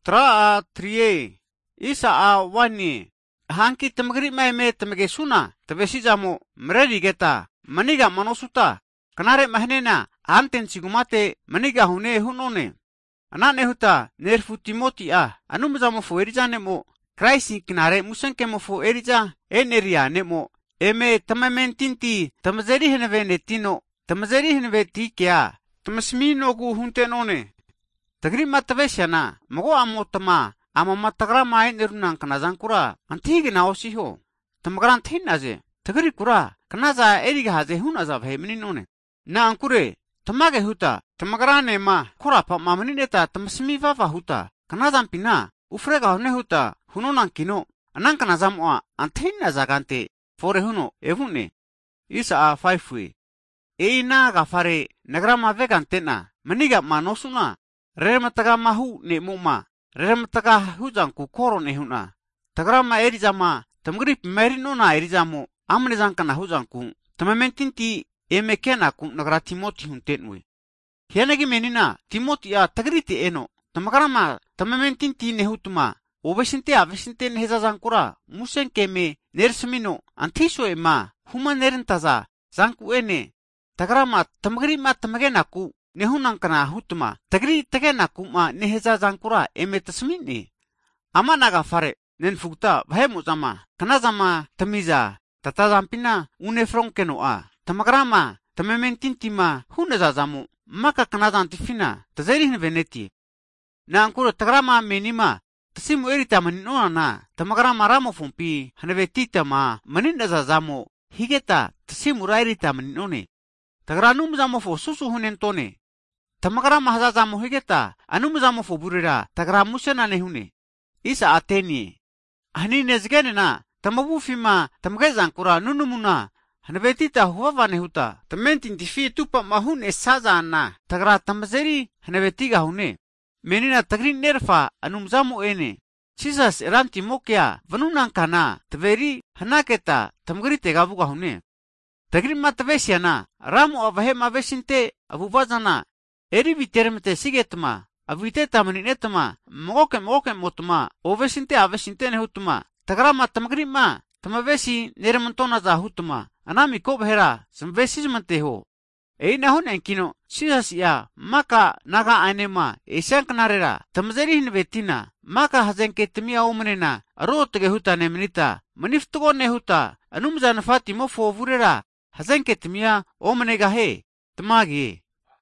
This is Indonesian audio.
Tra trie. Isa wani. Hanki temagri me temage suna. Tevesi jamo mredi geta. Maniga manosuta. Kanare mahnena. Anten sigumate maniga hune hunone. Anane huta nerfu Timoti anu jamo fo erija nemo. Kraisi kinare musanke mo fo erija. Eneria nemo. Eme tamamentinti. Tamazeri heneve tino. Tamazeri heneve tikia. Tamasmino gu hunte none. Tagri matavesiana, mago amotama, amamatagrama enerunang kanazangkura, antigi na osiho. Tamagran tinaze, tagri kura, kanaza eriga haze hunaza vheminone. Na ankure, tamage huta, tamagrane ma, kura pa mamanineta tamasmi vava huta, kanazam pina, ufrega hone huta, hunonan kino, anang kanazamwa, antina zagante, fore huno, evune. Isa 5 Eina gafare, nagrama vegantena, maniga manosuna. Reremataga mahu ne muma. Reremataga hujangku koro ne huna. Tagrama erijama. Tamgrip merinona erijamo. Amne zankana hujangku. Tamamentinti emekena ku nagra Timoti huntenwe. Hianagi menina Timoti tagriti eno. Tamagrama tamamentinti ne hutuma. Obesinte avesinte ne hezazankura. Musenkeme nersmino. Antiso ema. Huma nerentaza. Zanku ene. Tagrama tamagrima tamagenaku. Nehunang kana hutuma. Tagri tagenaku ma neheza zankura emetasmini. Ama naga fare. Nen fugta bahemu zama. Kana zama tamiza. Tatazampina unefronkeno Tamagrama. Tamamentintima huneza zamu. Maka kana zantifina. Tazerihin veneti. Na ankura tagrama menima. Tasimu erita maninona na. Tamagrama ramo fumpi. Hanevetita ma. Manindaza zamu. Higeta. Tasimu rairita maninone. Tagranum zamo fo susu hunentone. Tamagrama hazazamo higeta. Anum zamo fo burira. Tagramusena nehune. Isa ateni. Hanine zgene na. Tamabufima. Tamagezan nunumuna. Hanvetita huwa nehuta. Tamentintifi tupa mahun esaza na. Tagra tamazeri. Hanvetiga hune. Menina tagrin nerfa. Anum zamo ene. Chisas eranti mokia. Vanunan kana. Tveri. Hanaketa. Tamagri tegabuga hune. Tagrin matavesiana. Ramu avahema vesinte. Avubazana. Eri vitermete sigetma. Aviteta maninetma. Moke motma. Ovesinte avesinte nehutma. Tagrama tamagrima. Tamavesi neremontona za hutma. Anami kobhera. Samvesizmanteho. Eina hunenkino. Sisasia. Maka naga anema. Esankanarera. Tamazerihin vetina. Maka hazenketmia omenena. Arotege huta nemenita. Maniftugo nehuta. Anumzan fati mofo vurera. Hazenketmia omenega he. Tamagi.